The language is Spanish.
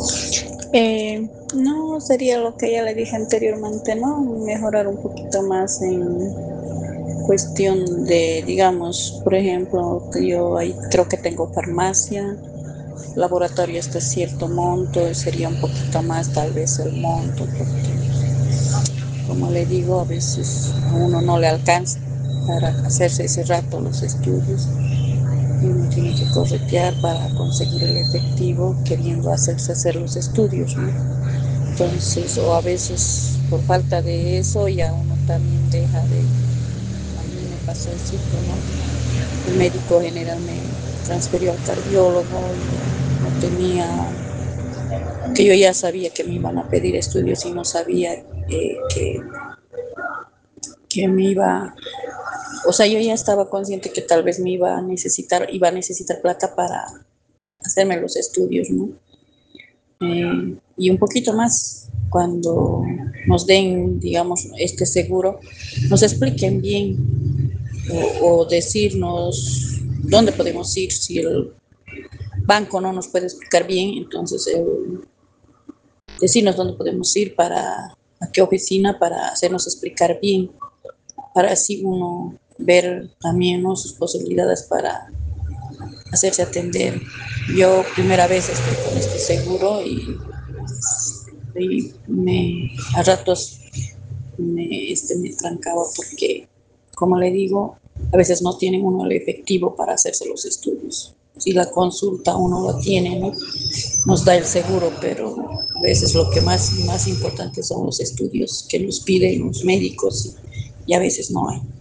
No sería lo que ya le dije anteriormente, ¿no? Mejorar un poquito más en cuestión de, digamos, por ejemplo, que yo ahí creo que tengo farmacia, laboratorio hasta cierto monto, sería un poquito más tal vez el monto, porque como le digo, a veces a uno no le alcanza para hacerse ese rato los estudios y uno tiene que corretear para conseguir el efectivo queriendo hacer los estudios, ¿no? Entonces, o a veces por falta de eso ya uno también deja de, a mí me pasó el ciclo, ¿no? El médico general me transfirió al cardiólogo y ya no tenía, que yo ya sabía que me iban a pedir estudios y no sabía que me iba, o sea, yo ya estaba consciente que tal vez me iba a necesitar plata para hacerme los estudios, ¿no? Y un poquito más cuando nos den, digamos, este seguro, nos expliquen bien o decirnos dónde podemos ir. Si el banco no nos puede explicar bien, entonces decirnos dónde podemos ir a qué oficina para hacernos explicar bien, para así uno ver también, ¿no?, sus posibilidades para hacerse atender. Yo primera vez estoy con este seguro y a ratos me trancaba porque, como le digo, a veces no tiene uno el efectivo para hacerse los estudios. Si la consulta uno lo tiene, ¿no?, nos da el seguro, pero a veces lo que más importante son los estudios que nos piden los médicos y a veces no hay.